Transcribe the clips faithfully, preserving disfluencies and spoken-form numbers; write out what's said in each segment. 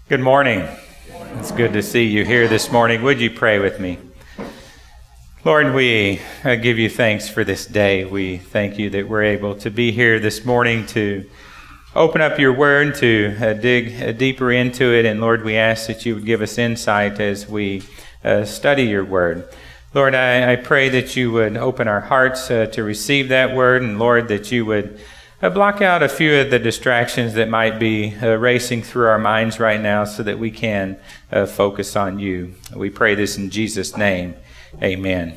Good morning. It's good to see you here this morning. Would you pray with me? Lord, we uh, give you thanks for this day. We thank you that we're able to be here this morning to open up your word, to uh, dig uh, deeper into it. And Lord, we ask that you would give us insight as we uh, study your word. Lord, I, I pray that you would open our hearts uh, to receive that word. And Lord, that you would Uh, block out a few of the distractions that might be uh, racing through our minds right now so that we can uh, focus on you. We pray this in Jesus' name. Amen.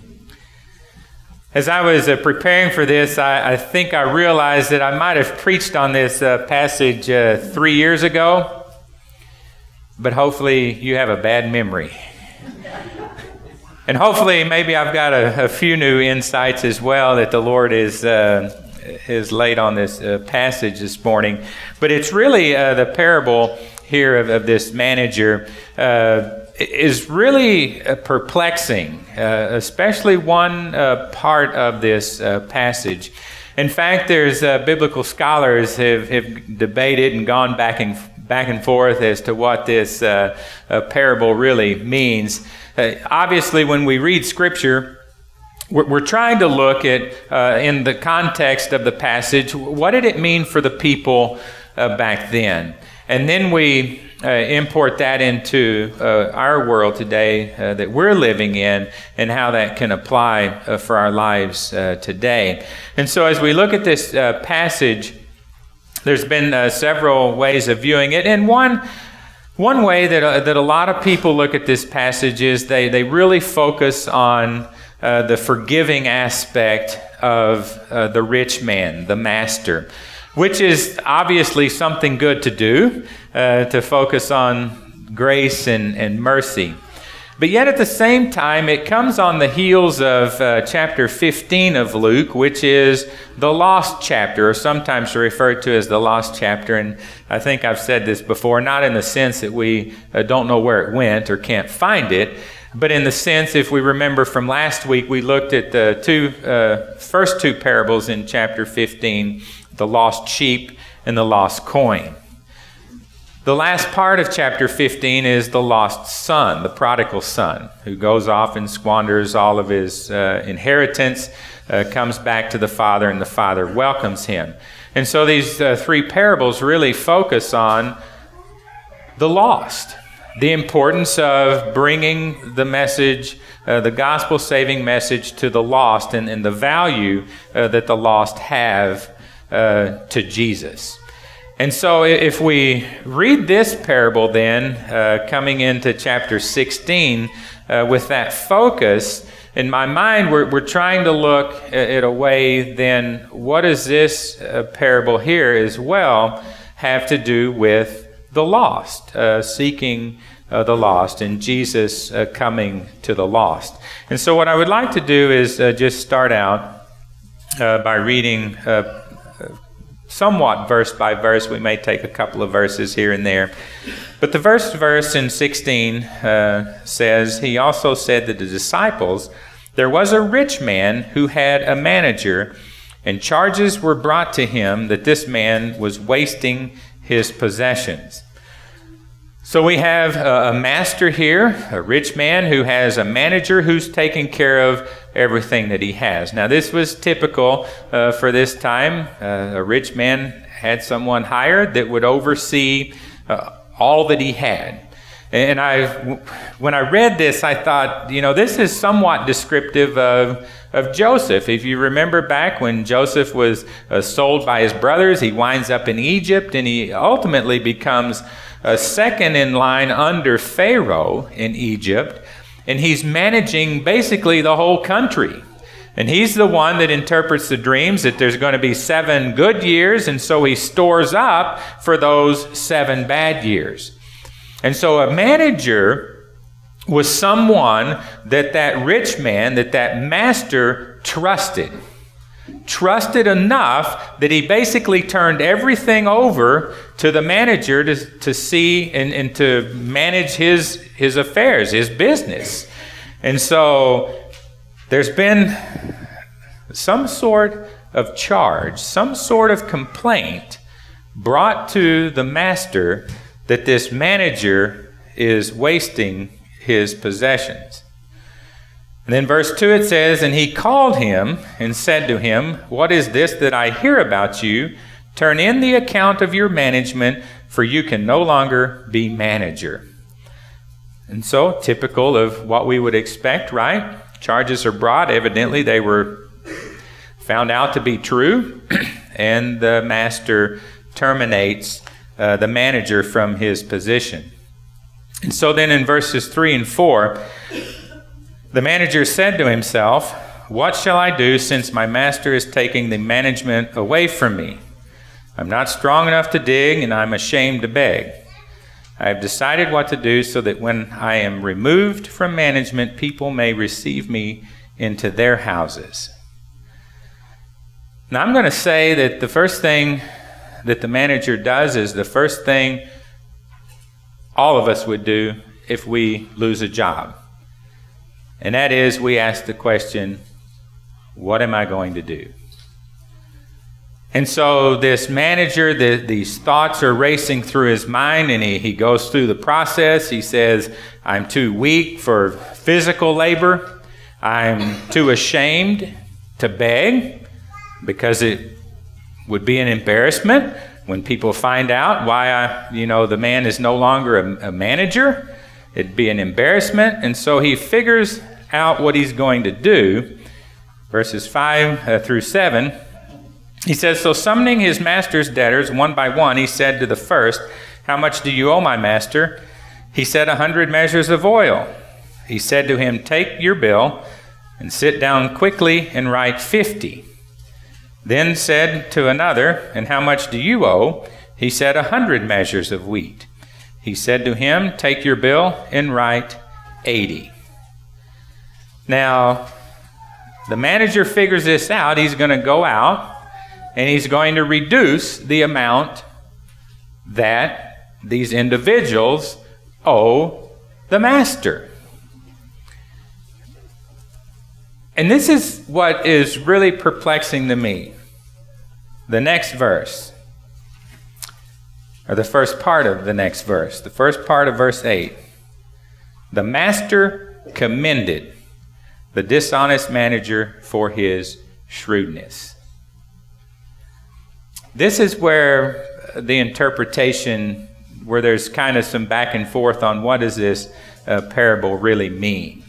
As I was uh, preparing for this, I, I think I realized that I might have preached on this uh, passage uh, three years ago, but hopefully you have a bad memory. And hopefully maybe I've got a, a few new insights as well that the Lord is uh, is laid on this uh, passage this morning. But it's really uh, the parable here of, of this manager uh, is really uh, perplexing, uh, especially one uh, part of this uh, passage. In fact, there's uh, biblical scholars have, have debated and gone back and back and forth as to what this uh, uh, parable really means. Uh, obviously, when we read Scripture, we're trying to look at, uh, in the context of the passage, what did it mean for the people uh, back then? And then we uh, import that into uh, our world today uh, that we're living in and how that can apply uh, for our lives uh, today. And so as we look at this uh, passage, there's been uh, several ways of viewing it. And one one way that, uh, that a lot of people look at this passage is they, they really focus on Uh, the forgiving aspect of uh, the rich man, the master, which is obviously something good to do, uh, to focus on grace and, and mercy. But yet at the same time, it comes on the heels of uh, chapter fifteen of Luke, which is the lost chapter, or sometimes referred to as the lost chapter. And I think I've said this before, not in the sense that we uh, don't know where it went or can't find it, but in the sense, if we remember from last week, we looked at the two uh, first two parables in chapter fifteen, the lost sheep and the lost coin. The last part of chapter fifteen is the lost son, the prodigal son, who goes off and squanders all of his uh, inheritance, uh, comes back to the father, and the father welcomes him. And so these uh, three parables really focus on the lost. The importance of bringing the message, uh, the gospel-saving message to the lost, and, and the value uh, that the lost have uh, to Jesus. And so if we read this parable then, uh, coming into chapter sixteen, uh, with that focus, in my mind, we're, we're trying to look at a way then, what does this uh, parable here as well have to do with the lost, uh, seeking uh, the lost, and Jesus uh, coming to the lost. And so what I would like to do is uh, just start out uh, by reading uh, somewhat verse by verse. We may take a couple of verses here and there. But the first verse in sixteen uh, says, "He also said to the disciples, 'There was a rich man who had a manager, and charges were brought to him that this man was wasting his possessions.'" So we have a master here, a rich man who has a manager who's taking care of everything that he has. Now this was typical uh, for this time. Uh, a rich man had someone hired that would oversee uh, all that he had. And I, when I read this, I thought, you know, this is somewhat descriptive of, of Joseph. If you remember back when Joseph was uh, sold by his brothers, he winds up in Egypt, and he ultimately becomes a second in line under Pharaoh in Egypt, and he's managing basically the whole country. And he's the one that interprets the dreams that there's going to be seven good years, and so he stores up for those seven bad years. And so a manager was someone that that rich man, that that master trusted. Trusted enough that he basically turned everything over to the manager to, to see and, and to manage his, his affairs, his business. And so there's been some sort of charge, some sort of complaint brought to the master that this manager is wasting his possessions. And then verse two it says, "And he called him and said to him, 'What is this that I hear about you? Turn in the account of your management, for you can no longer be manager.'" And so, typical of what we would expect, right? Charges are brought. Evidently, they were found out to be true, and the master terminates uh, the manager from his position. And so then in verses three and four, the manager said to himself, "What shall I do, since my master is taking the management away from me? I'm not strong enough to dig, and I'm ashamed to beg. I have decided what to do so that when I am removed from management, people may receive me into their houses." Now I'm going to say that the first thing that the manager does is the first thing all of us would do if we lose a job. And that is, we ask the question, what am I going to do? And so this manager, the, these thoughts are racing through his mind, and he, he goes through the process. He says, "I'm too weak for physical labor. I'm too ashamed to beg because it would be an embarrassment when people find out why I, you know, the man is no longer a, a manager. It'd be an embarrassment." And so he figures out what he's going to do. Verses five uh, through seven. He says, "So summoning his master's debtors one by one, he said to the first, 'How much do you owe my master?' He said, a hundred measures of oil. He said to him, 'Take your bill and sit down quickly and write fifty.' Then said to another, 'And how much do you owe?' He said, a hundred measures of wheat. He said to him, 'Take your bill and write eighty.'" Now, the manager figures this out. He's going to go out and he's going to reduce the amount that these individuals owe the master. And this is what is really perplexing to me. The next verse, or the first part of the next verse, the first part of verse eight. "The master commended the dishonest manager for his shrewdness." This is where the interpretation, where there's kind of some back and forth on what does this uh, parable really mean.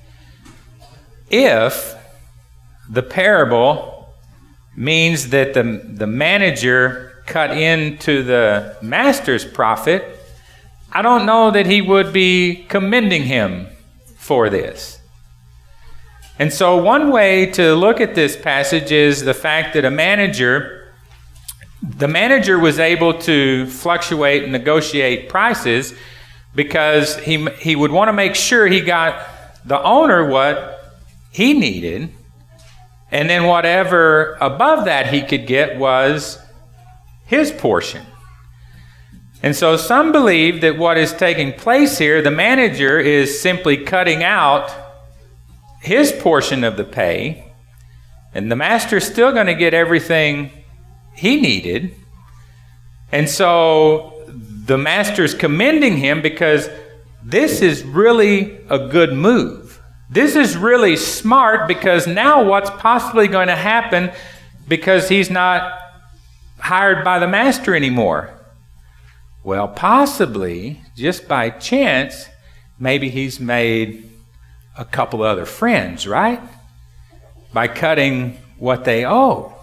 If the parable means that the, the manager cut into the master's profit, I don't know that he would be commending him for this. And so one way to look at this passage is the fact that a manager, the manager was able to fluctuate and negotiate prices because he, he would want to make sure he got the owner what he needed, and then whatever above that he could get was his portion. And so some believe that what is taking place here, the manager is simply cutting out his portion of the pay, and the master's still going to get everything he needed. And so the master's commending him because this is really a good move. This is really smart, because now what's possibly going to happen, because he's not hired by the master anymore? Well, possibly, just by chance, maybe he's made a couple other friends, right? By cutting what they owe.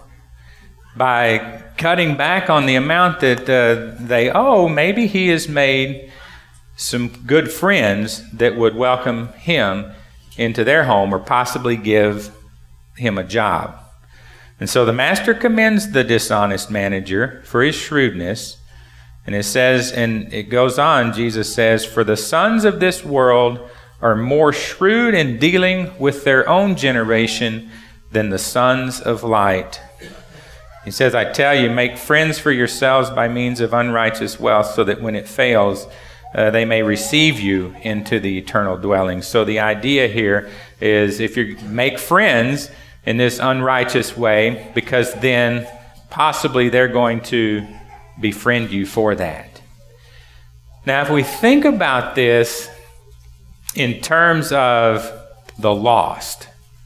By cutting back on the amount that uh, they owe, maybe he has made some good friends that would welcome him into their home or possibly give him a job. And so the master commends the dishonest manager for his shrewdness. And it says, and it goes on, Jesus says, "For the sons of this world are more shrewd in dealing with their own generation than the sons of light." He says, "I tell you, make friends for yourselves by means of unrighteous wealth, so that when it fails, uh, they may receive you into the eternal dwelling." So the idea here is, if you make friends in this unrighteous way, because then possibly they're going to befriend you for that. Now, if we think about this in terms of the lost,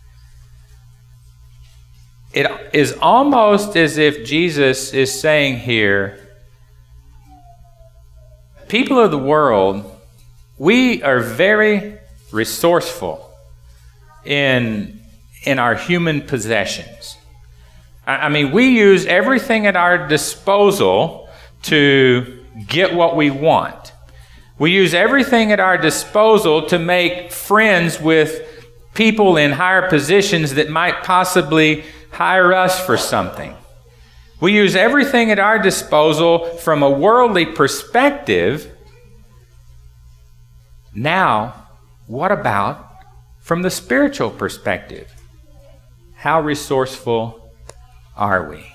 it is almost as if Jesus is saying here, people of the world, we are very resourceful in, in our human possessions. I, I mean, we use everything at our disposal to get what we want. We use everything at our disposal to make friends with people in higher positions that might possibly hire us for something. We use everything at our disposal from a worldly perspective. Now, what about from the spiritual perspective? How resourceful are we?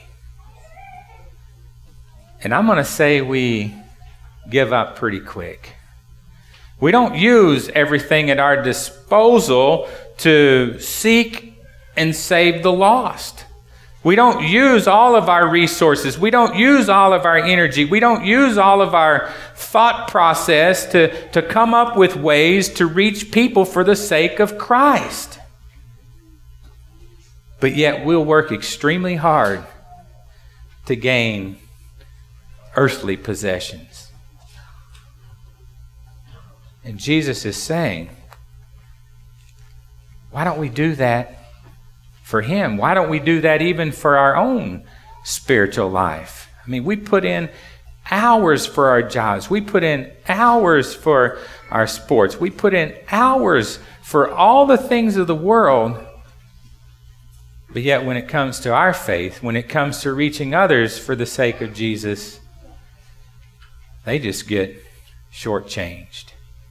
And I'm going to say we give up pretty quick. We don't use everything at our disposal to seek and save the lost. We don't use all of our resources. We don't use all of our energy. We don't use all of our thought process to, to come up with ways to reach people for the sake of Christ. But yet we'll work extremely hard to gain earthly possessions. And Jesus is saying, why don't we do that for Him? Why don't we do that even for our own spiritual life? I mean, we put in hours for our jobs. We put in hours for our sports. We put in hours for all the things of the world. But yet when it comes to our faith, when it comes to reaching others for the sake of Jesus, they just get shortchanged.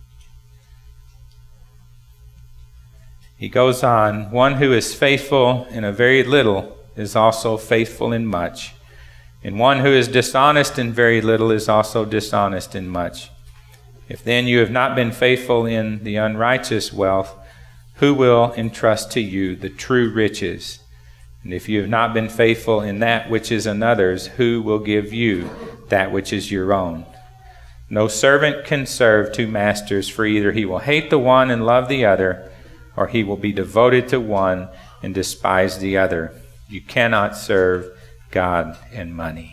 He goes on, one who is faithful in a very little is also faithful in much, and one who is dishonest in very little is also dishonest in much. If then you have not been faithful in the unrighteous wealth, who will entrust to you the true riches? And if you have not been faithful in that which is another's, who will give you that which is your own? No servant can serve two masters, for either he will hate the one and love the other, or he will be devoted to one and despise the other. You cannot serve God and money.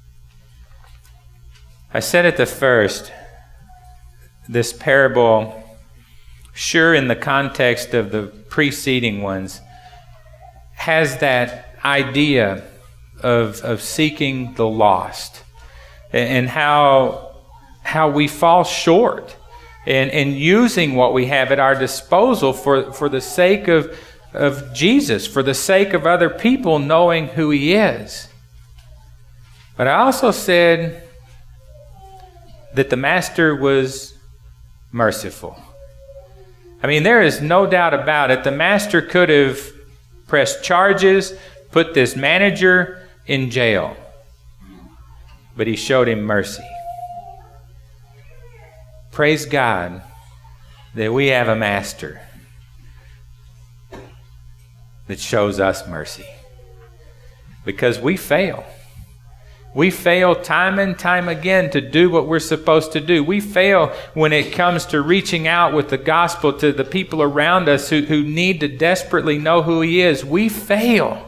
I said at the first, this parable, sure in the context of the preceding ones, has that idea of, of seeking the lost and how, how we fall short and, and using what we have at our disposal for, for the sake of, of Jesus, for the sake of other people knowing who He is. But I also said that the Master was merciful. I mean, there is no doubt about it. The Master could have pressed charges, put this manager in jail, but He showed him mercy. Praise God that we have a Master that shows us mercy, because we fail. We fail time and time again to do what we're supposed to do. We fail when it comes to reaching out with the gospel to the people around us who, who need to desperately know who He is. We fail.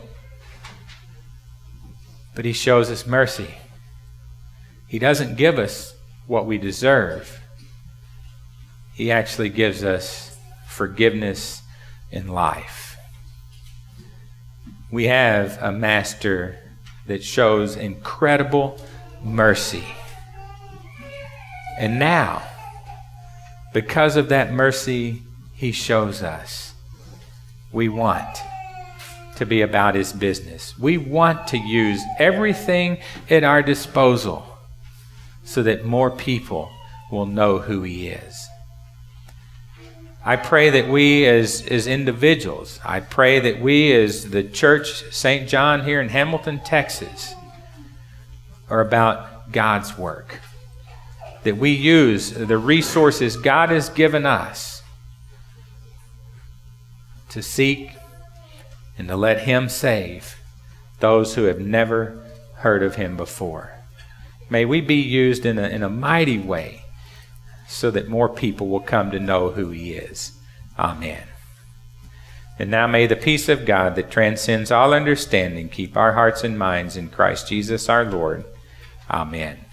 But He shows us mercy. He doesn't give us what we deserve. He actually gives us forgiveness and life. We have a Master that shows incredible mercy. And now, because of that mercy He shows us, we want to be about His business. We want to use everything at our disposal so that more people will know who He is. I pray that we as, as individuals, I pray that we as the Church Saint John here in Hamilton, Texas, are about God's work. That we use the resources God has given us to seek and to let Him save those who have never heard of Him before. May we be used in a, in a mighty way so that more people will come to know who he is. Amen. And now may the peace of God that transcends all understanding keep our hearts and minds in Christ Jesus our Lord. Amen.